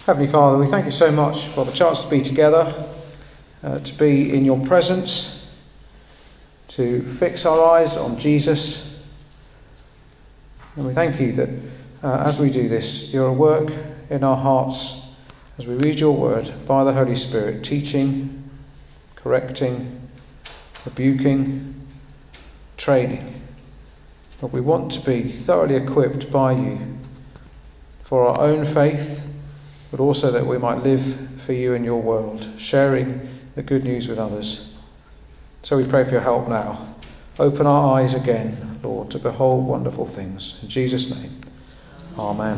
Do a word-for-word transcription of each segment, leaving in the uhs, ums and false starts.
Heavenly Father, we thank you so much for the chance to be together, uh, to be in your presence, to fix our eyes on Jesus. And we thank you that uh, as we do this, you're at work in our hearts as we read your word by the Holy Spirit, teaching, correcting, rebuking, training. But we want to be thoroughly equipped by you for our own faith, but also that we might live for you in your world, sharing the good news with others. So we pray for your help now. Open our eyes again, Lord, to behold wonderful things. In Jesus' name, amen.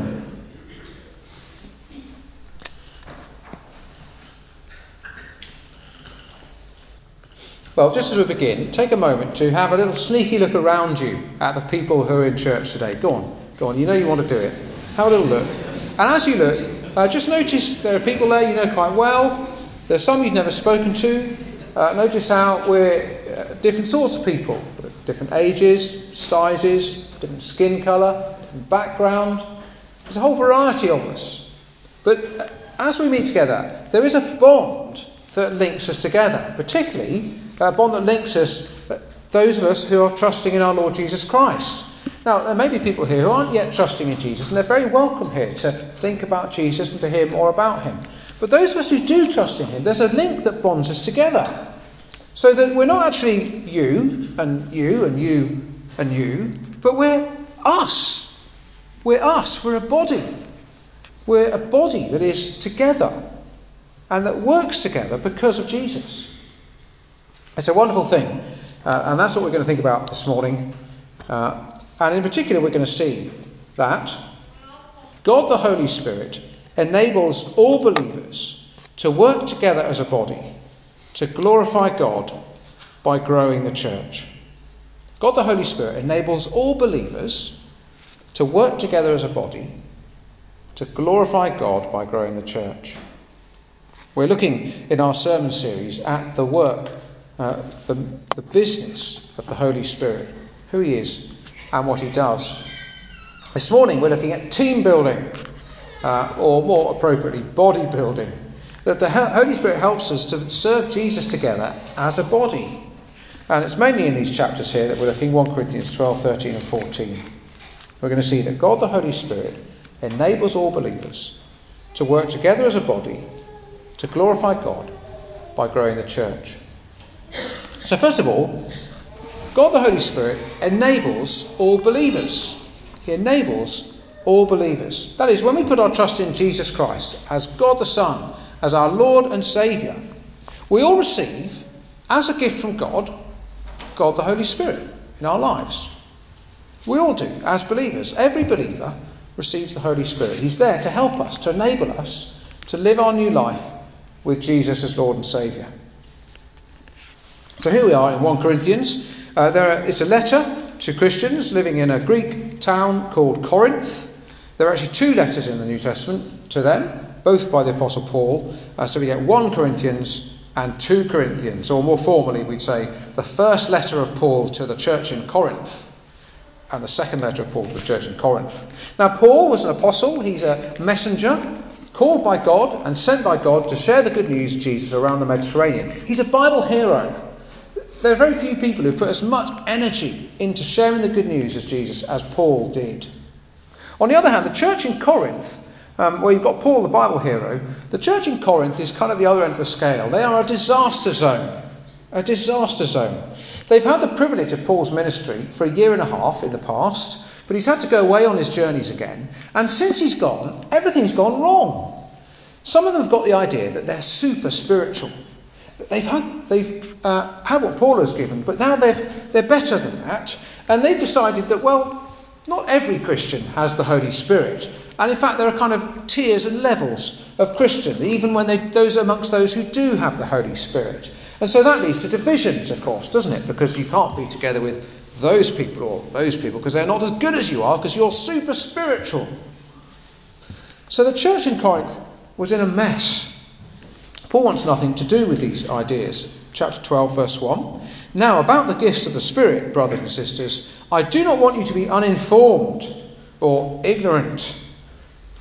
Well, just as we begin, take a moment to have a little sneaky look around you at the people who are in church today. Go on, go on, you know you want to do it. Have a little look. And as you look, uh, just notice there are people there you know quite well. There's some you've never spoken to. Uh, notice how we're uh, different sorts of people. Different ages, sizes, different skin colour, different background. There's a whole variety of us. But uh, as we meet together, there is a bond that links us together. Particularly a bond that links us, uh, those of us who are trusting in our Lord Jesus Christ. Now, there may be people here who aren't yet trusting in Jesus, and they're very welcome here to think about Jesus and to hear more about him. But those of us who do trust in him, there's a link that bonds us together. So that we're not actually you, and you, and you, and you, but we're us. We're us. We're a body. We're a body that is together and that works together because of Jesus. It's a wonderful thing, uh, and that's what we're going to think about this morning. Uh, And in particular, we're going to see that God the Holy Spirit enables all believers to work together as a body to glorify God by growing the church. God the Holy Spirit enables all believers to work together as a body to glorify God by growing the church. We're looking in our sermon series at the work, uh, the, the business of the Holy Spirit, who he is, and what he does. This morning we're looking at team building, uh, or more appropriately, body building. That the Holy Spirit helps us to serve Jesus together as a body. And it's mainly in these chapters here that we're looking, First Corinthians twelve, thirteen and fourteen. We're going to see that God the Holy Spirit enables all believers to work together as a body to glorify God by growing the church. So first of all, God the Holy Spirit enables all believers. He enables all believers. That is, when we put our trust in Jesus Christ as God the Son, as our Lord and Saviour, we all receive, as a gift from God, God the Holy Spirit in our lives. We all do, as believers. Every believer receives the Holy Spirit. He's there to help us, to enable us to live our new life with Jesus as Lord and Saviour. So here we are in First Corinthians. Uh, there is a letter to Christians living in a Greek town called Corinth. There are actually two letters in the New Testament to them, both by the Apostle Paul. Uh, so we get First Corinthians and Second Corinthians, or more formally we'd say the first letter of Paul to the church in Corinth and the second letter of Paul to the church in Corinth. Now Paul was an apostle. He's a messenger called by God and sent by God to share the good news of Jesus around the Mediterranean. He's a Bible hero. There are very few people who put as much energy into sharing the good news as Jesus as Paul did. On the other hand, the church in Corinth, um, where you've got Paul, the Bible hero, the church in Corinth is kind of the other end of the scale. They are a disaster zone. A disaster zone. They've had the privilege of Paul's ministry for a year and a half in the past, but he's had to go away on his journeys again. And since he's gone, everything's gone wrong. Some of them have got the idea that they're super spiritual. They've had they've uh, had what Paul has given, but now they've, they're better than that. And they've decided that, well, not every Christian has the Holy Spirit. And in fact, there are kind of tiers and levels of Christian, even when they, those amongst those who do have the Holy Spirit. And so that leads to divisions, of course, doesn't it? Because you can't be together with those people or those people because they're not as good as you are because you're super spiritual. So the church in Corinth was in a mess. Paul wants nothing to do with these ideas. Chapter twelve, verse one. Now, about the gifts of the Spirit, brothers and sisters, I do not want you to be uninformed or ignorant.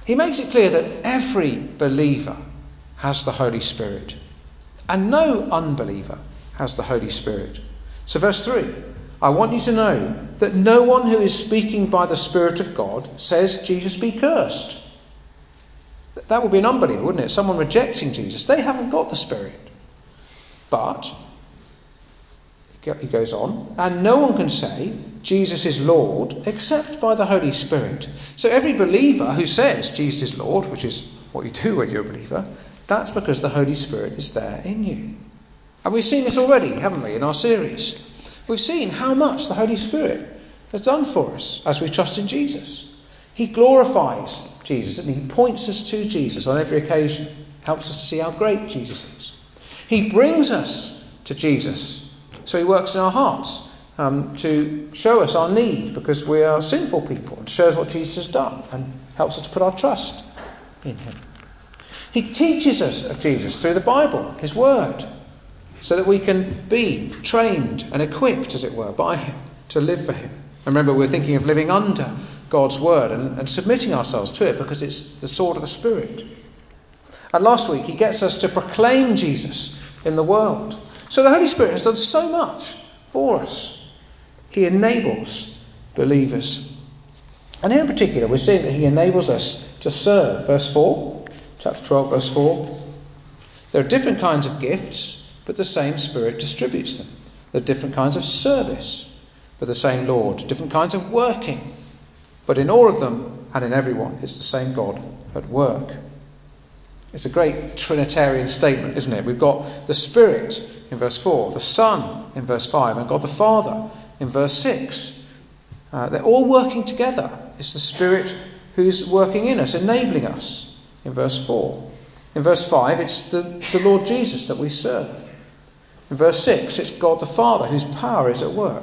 he makes it clear that every believer has the Holy Spirit, and no unbeliever has the Holy Spirit. So verse three, I want you to know that no one who is speaking by the Spirit of God says Jesus be cursed. That would be an unbeliever, wouldn't it? Someone rejecting Jesus. They haven't got the Spirit. But, he goes on, and no one can say Jesus is Lord except by the Holy Spirit. So every believer who says Jesus is Lord, which is what you do when you're a believer, that's because the Holy Spirit is there in you. And we've seen this already, haven't we, in our series? We've seen how much the Holy Spirit has done for us as we trust in Jesus. He glorifies Jesus and he points us to Jesus on every occasion. Helps us to see how great Jesus is. He brings us to Jesus. So he works in our hearts um, to show us our need because we are sinful people, and shows what Jesus has done and helps us to put our trust in him. He teaches us of Jesus through the Bible, his word, so that we can be trained and equipped, as it were, by him to live for him. And remember, we're thinking of living under God's word and, and submitting ourselves to it because it's the sword of the Spirit. And last week, he gets us to proclaim Jesus in the world. So the Holy Spirit has done so much for us. He enables believers. And here in particular, we're seeing that he enables us to serve. Verse four, chapter twelve, verse four. There are different kinds of gifts, but the same Spirit distributes them. There are different kinds of service, but the same Lord. Different kinds of working, but in all of them and in everyone, it's the same God at work. It's a great Trinitarian statement, isn't it? We've got the Spirit in verse four, the Son in verse five, and God the Father in verse six. Uh, they're all working together. It's the Spirit who's working in us, enabling us in verse four. In verse five, it's the, the Lord Jesus that we serve. In verse six, it's God the Father whose power is at work.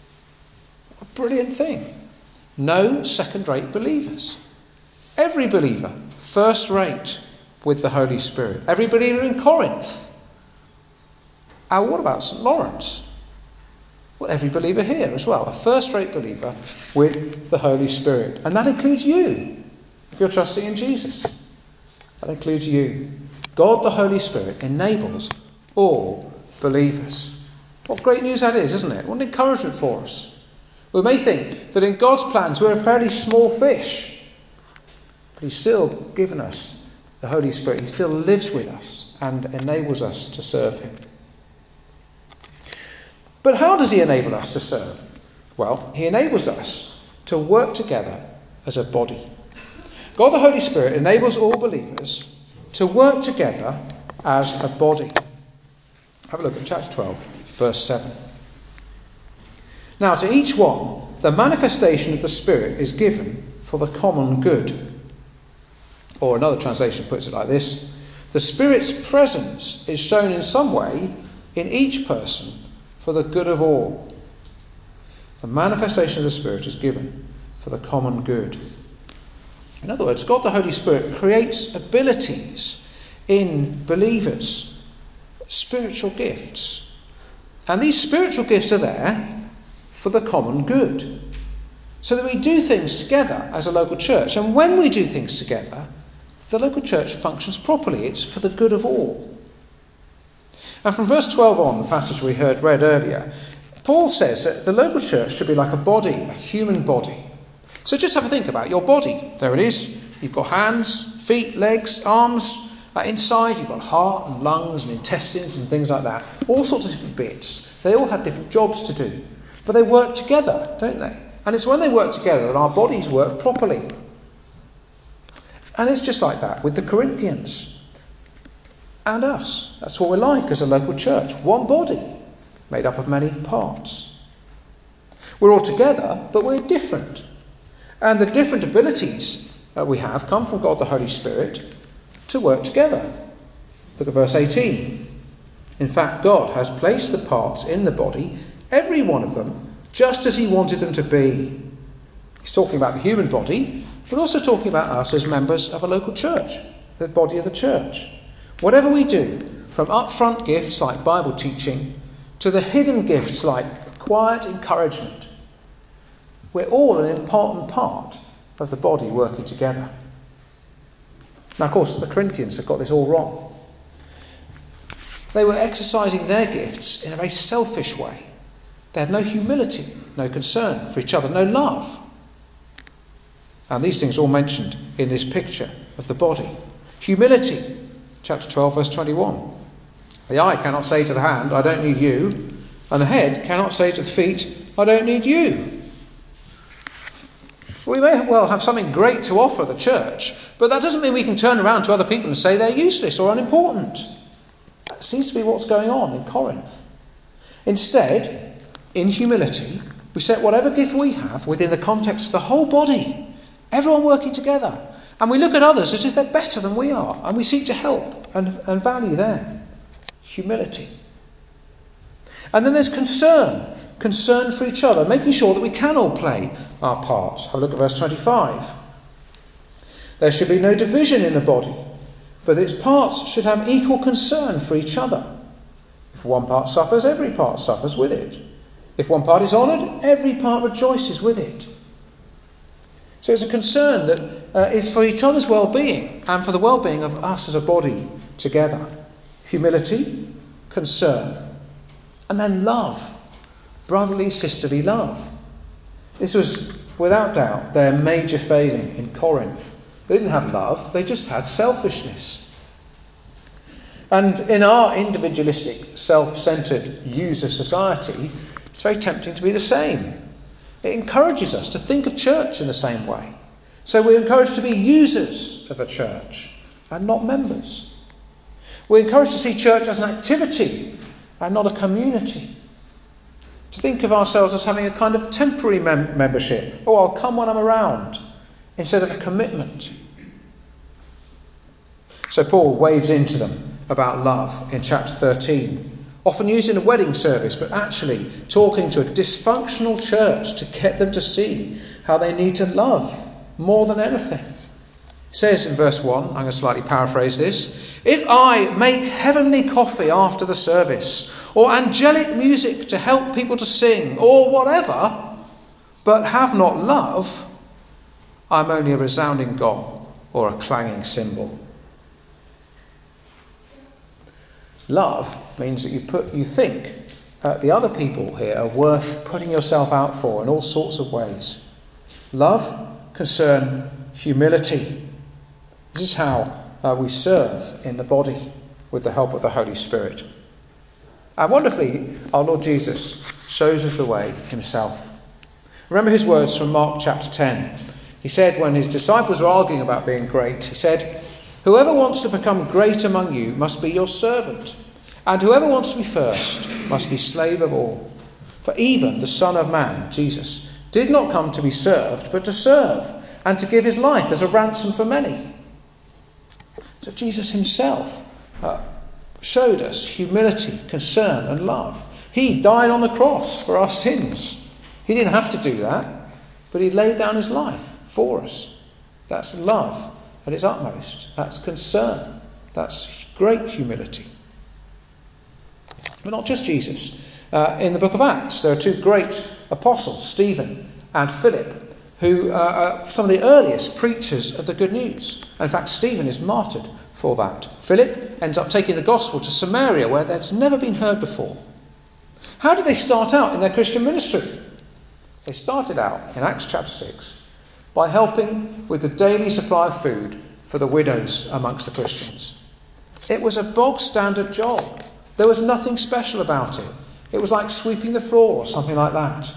A brilliant thing. No second-rate believers. Every believer, first-rate with the Holy Spirit. Every believer in Corinth. And what about Saint Lawrence? Well, every believer here as well. A first-rate believer with the Holy Spirit. And that includes you, if you're trusting in Jesus. That includes you. God the Holy Spirit enables all believers. What great news that is, isn't it? What an encouragement for us. We may think that in God's plans we're a fairly small fish. But he's still given us the Holy Spirit. He still lives with us and enables us to serve him. But how does he enable us to serve? Well, he enables us to work together as a body. God the Holy Spirit enables all believers to work together as a body. Have a look at chapter twelve, verse seven. Now to each one, the manifestation of the Spirit is given for the common good. Or another translation puts it like this: the Spirit's presence is shown in some way in each person for the good of all. The manifestation of the Spirit is given for the common good. In other words, God the Holy Spirit creates abilities in believers, spiritual gifts. And these spiritual gifts are there for the common good, so that we do things together as a local church. And when we do things together, the local church functions properly. It's for the good of all. And from verse twelve on, the passage we heard read earlier, Paul says that the local church should be like a body, a human body. So just have a think about your body. There it is. You've got hands, feet, legs, arms. Uh, inside you've got heart and lungs and intestines and things like that. All sorts of different bits. They all have different jobs to do. But they work together, don't they? And it's when they work together that our bodies work properly. And it's just like that with the Corinthians and us. That's what we're like as a local church. One body, made up of many parts. We're all together, but we're different. And the different abilities that we have come from God the Holy Spirit to work together. Look at verse eighteen. In fact, God has placed the parts in the body, every one of them, just as he wanted them to be. He's talking about the human body, but also talking about us as members of a local church, the body of the church. Whatever we do, from upfront gifts like Bible teaching to the hidden gifts like quiet encouragement, we're all an important part of the body working together. Now, of course, the Corinthians have got this all wrong. They were exercising their gifts in a very selfish way. They had no humility, no concern for each other, no love. And these things are all mentioned in this picture of the body. Humility, chapter twelve, verse twenty-one. The eye cannot say to the hand, I don't need you. And the head cannot say to the feet, I don't need you. We may well have something great to offer the church, but that doesn't mean we can turn around to other people and say they're useless or unimportant. That seems to be what's going on in Corinth. Instead, in humility, we set whatever gift we have within the context of the whole body, everyone working together. And we look at others as if they're better than we are, and we seek to help and, and value them. Humility. And then there's concern. Concern for each other, making sure that we can all play our part. Have a look at verse twenty-five. There should be no division in the body, but its parts should have equal concern for each other. If one part suffers, every part suffers with it. If one part is honoured, every part rejoices with it. So it's a concern that uh, is for each other's well-being and for the well-being of us as a body together. Humility, concern, and then love. Brotherly, sisterly love. This was, without doubt, their major failing in Corinth. They didn't have love, they just had selfishness. And in our individualistic, self-centred user society, it's very tempting to be the same. It encourages us to think of church in the same way. So we're encouraged to be users of a church and not members. We're encouraged to see church as an activity and not a community. To think of ourselves as having a kind of temporary mem- membership. Oh, I'll come when I'm around, instead of a commitment. So Paul wades into them about love in chapter thirteen, often used in a wedding service, but actually talking to a dysfunctional church to get them to see how they need to love more than anything. It says in verse one, I'm going to slightly paraphrase this, if I make heavenly coffee after the service, or angelic music to help people to sing, or whatever, but have not love, I'm only a resounding gong or a clanging cymbal. Love means that you put, you think uh, the other people here are worth putting yourself out for in all sorts of ways. Love, concern, humility. This is how uh, we serve in the body with the help of the Holy Spirit. And wonderfully, our Lord Jesus shows us the way himself. Remember his words from Mark chapter ten. He said when his disciples were arguing about being great, he said, whoever wants to become great among you must be your servant, and whoever wants to be first must be slave of all. For even the Son of Man, Jesus, did not come to be served, but to serve, and to give his life as a ransom for many. So Jesus himself uh, showed us humility, concern and love. He died on the cross for our sins. He didn't have to do that, but he laid down his life for us. That's love at its utmost. That's concern. That's great humility. But not just Jesus. Uh, in the book of Acts, there are two great apostles, Stephen and Philip, who are some of the earliest preachers of the good news. In fact, Stephen is martyred for that. Philip ends up taking the gospel to Samaria, where that's never been heard before. How did they start out in their Christian ministry? They started out in Acts chapter six by helping with the daily supply of food for the widows amongst the Christians. It was a bog standard job. There was nothing special about it. It was like sweeping the floor or something like that.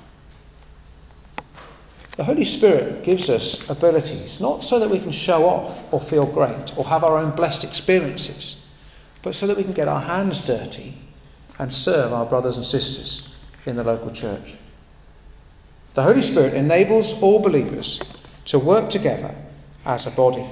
The Holy Spirit gives us abilities, not so that we can show off or feel great or have our own blessed experiences, but so that we can get our hands dirty and serve our brothers and sisters in the local church. The Holy Spirit enables all believers to work together as a body.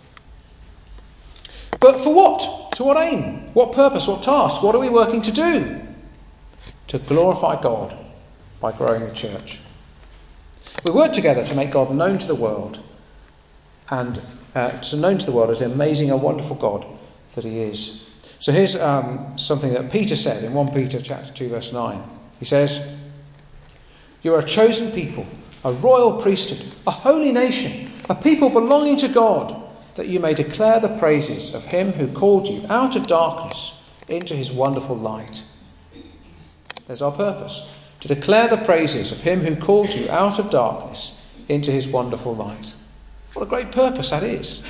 But for what? To what aim? What purpose? What task? What are we working to do? To glorify God by growing the church. We work together to make God known to the world and uh, to known to the world as the amazing and wonderful God that he is. So here's um, something that Peter said in First Peter chapter two verse nine. He says, you are a chosen people, a royal priesthood, a holy nation, a people belonging to God, that you may declare the praises of him who called you out of darkness into his wonderful light. There's our purpose, to declare the praises of him who called you out of darkness into his wonderful light. What a great purpose that is.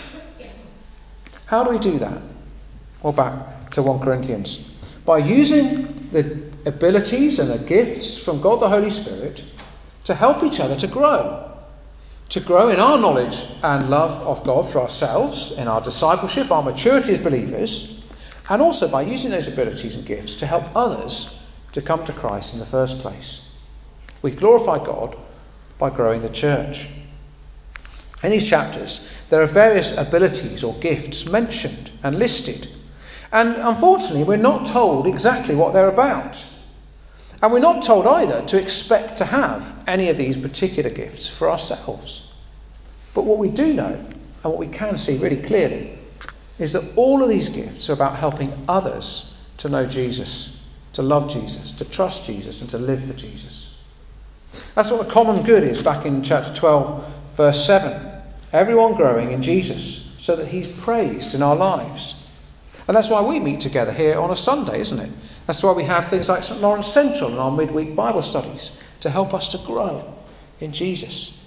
How do we do that? Well, back to First Corinthians. By using the abilities and the gifts from God the Holy Spirit to help each other to grow. To grow in our knowledge and love of God for ourselves, in our discipleship, our maturity as believers, and also by using those abilities and gifts to help others to come to Christ in the first place. We glorify God by growing the church. In these chapters, there are various abilities or gifts mentioned and listed. And unfortunately, we're not told exactly what they're about. And we're not told either to expect to have any of these particular gifts for ourselves. But what we do know, and what we can see really clearly, is that all of these gifts are about helping others to know Jesus, to love Jesus, to trust Jesus, and to live for Jesus. That's what the common good is back in chapter twelve, verse seven. Everyone growing in Jesus, so that he's praised in our lives. And that's why we meet together here on a Sunday, isn't it? That's why we have things like Saint Lawrence Central and our midweek Bible studies to help us to grow in Jesus.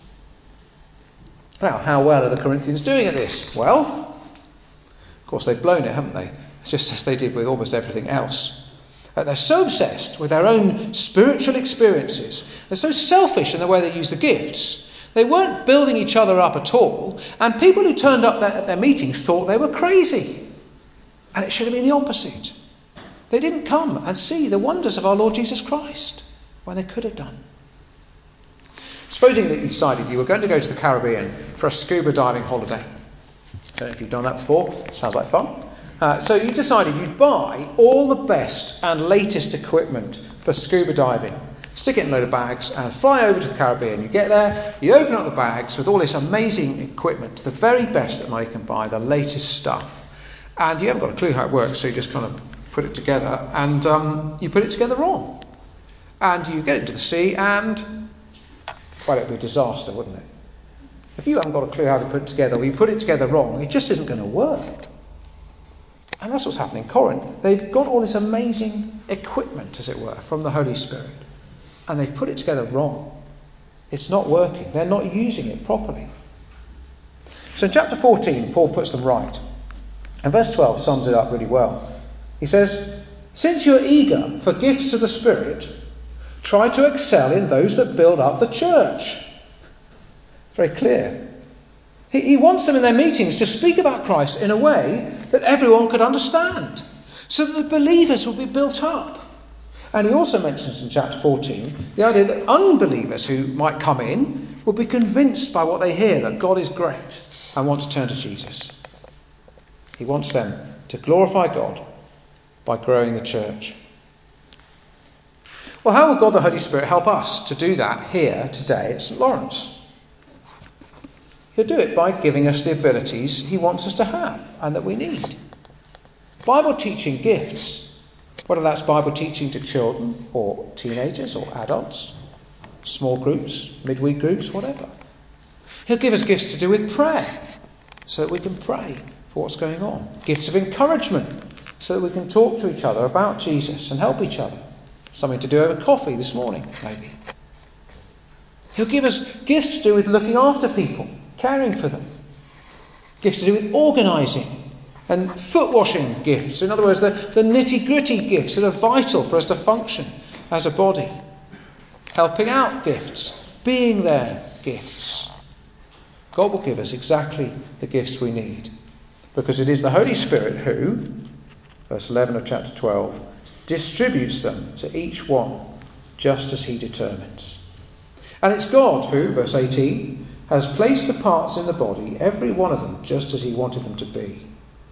Now, how well are the Corinthians doing at this? Well, of course they've blown it, haven't they? Just as they did with almost everything else. Uh, they're so obsessed with their own spiritual experiences. They're so selfish in the way they use the gifts. They weren't building each other up at all. And people who turned up at their meetings thought they were crazy. And it should have been the opposite. They didn't come and see the wonders of our Lord Jesus Christ when they could have done. Supposing that you decided you were going to go to the Caribbean for a scuba diving holiday. I don't know if you've done that before. Sounds like fun. Uh, so you decided you'd buy all the best and latest equipment for scuba diving. Stick it in a load of bags and fly over to the Caribbean. You get there, you open up the bags with all this amazing equipment, the very best that money can buy, the latest stuff. And you haven't got a clue how it works, so you just kind of put it together, and um, you put it together wrong. And you get into the sea, and, well, it would be a disaster, wouldn't it? If you haven't got a clue how to put it together, or you put it together wrong, it just isn't going to work. And that's what's happening in Corinth. They've got all this amazing equipment, as it were, from the Holy Spirit, and they've put it together wrong. It's not working. They're not using it properly. So in chapter fourteen, Paul puts them right. And verse twelve sums it up really well. He says, since you're eager for gifts of the Spirit, try to excel in those that build up the church. Very clear. He, he wants them in their meetings to speak about Christ in a way that everyone could understand, so that the believers will be built up. And he also mentions in chapter fourteen the idea that unbelievers who might come in will be convinced by what they hear that God is great and want to turn to Jesus. He wants them to glorify God by growing the church. Well, how will God the Holy Spirit help us to do that here today at Saint Lawrence? He'll do it by giving us the abilities he wants us to have and that we need. Bible teaching gifts, whether that's Bible teaching to children or teenagers or adults, small groups, midweek groups, whatever. He'll give us gifts to do with prayer so that we can pray for what's going on. Gifts of encouragement so that we can talk to each other about Jesus and help each other. Something to do over coffee this morning, maybe. He'll give us gifts to do with looking after people, caring for them. Gifts to do with organising and foot washing gifts. In other words, the, the nitty-gritty gifts that are vital for us to function as a body. Helping out gifts, being there gifts. God will give us exactly the gifts we need. Because it is the Holy Spirit who, verse eleven of chapter twelve, distributes them to each one just as he determines. And it's God who, verse eighteen, has placed the parts in the body, every one of them, just as he wanted them to be.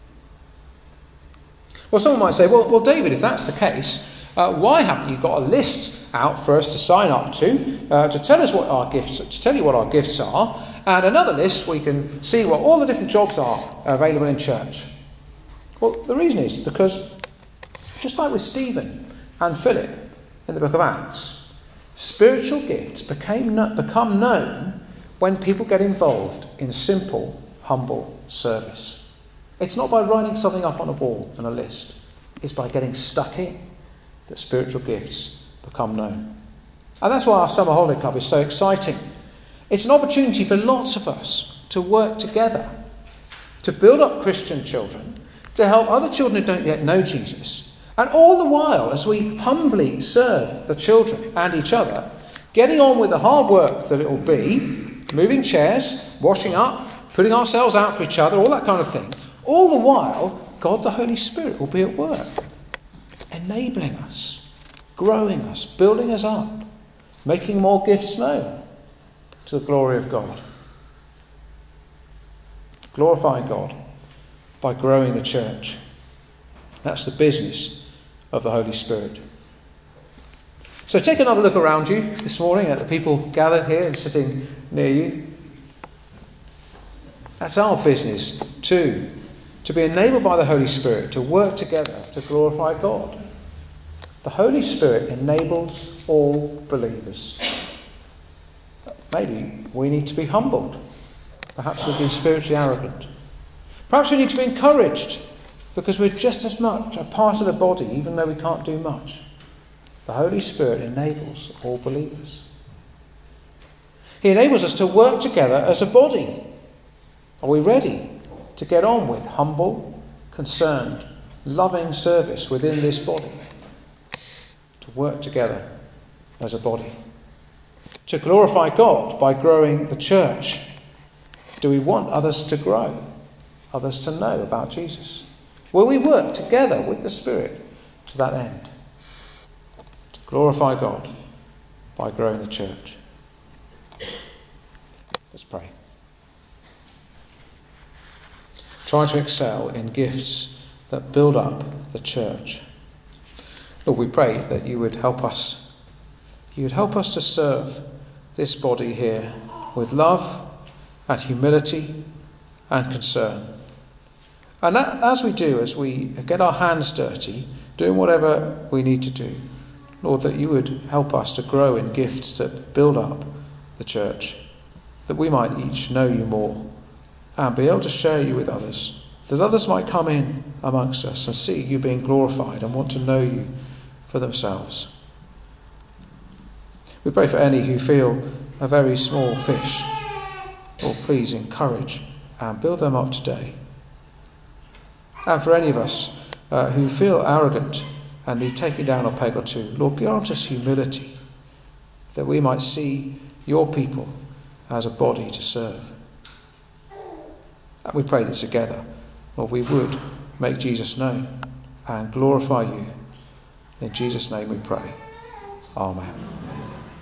Well, someone might say, well, well David, if that's the case, uh, why haven't you got a list out for us to sign up to, uh, to tell us what our gifts, to tell you what our gifts are, and another list where you can see what all the different jobs are available in church? Well, the reason is because, just like with Stephen and Philip in the book of Acts, spiritual gifts became become known when people get involved in simple, humble service. It's not by writing something up on a wall and a list. It's by getting stuck in that spiritual gifts become known. And that's why our Summer Holiday Club is so exciting. It's an opportunity for lots of us to work together, to build up Christian children, to help other children who don't yet know Jesus, and all the while, as we humbly serve the children and each other, getting on with the hard work that it will be, moving chairs, washing up, putting ourselves out for each other, all that kind of thing. All the while, God the Holy Spirit will be at work, enabling us, growing us, building us up, making more gifts known to the glory of God. Glorifying God by growing the church. That's the business of the Holy Spirit. So take another look around you this morning at the people gathered here and sitting near you. That's our business too, to be enabled by the Holy Spirit to work together to glorify God. The Holy Spirit enables all believers. Maybe we need to be humbled. Perhaps we've been spiritually arrogant. Perhaps we need to be encouraged because we're just as much a part of the body, even though we can't do much. The Holy Spirit enables all believers. He enables us to work together as a body. Are we ready to get on with humble, concerned, loving service within this body? To work together as a body. To glorify God by growing the church. Do we want others to grow? Others to know about Jesus? Will we work together with the Spirit to that end? To glorify God by growing the church. Let's pray. Try to excel in gifts that build up the church. Lord, we pray that you would help us. You would help us to serve this body here with love and humility and concern. And that, as we do, as we get our hands dirty, doing whatever we need to do, Lord, that you would help us to grow in gifts that build up the church, that we might each know you more and be able to share you with others, that others might come in amongst us and see you being glorified and want to know you for themselves. We pray for any who feel a very small fish. Lord, please encourage and build them up today. And for any of us uh, who feel arrogant and need taking down a peg or two, Lord, grant us humility that we might see your people as a body to serve. And we pray that together, Lord, we would make Jesus known and glorify you. In Jesus' name we pray. Amen.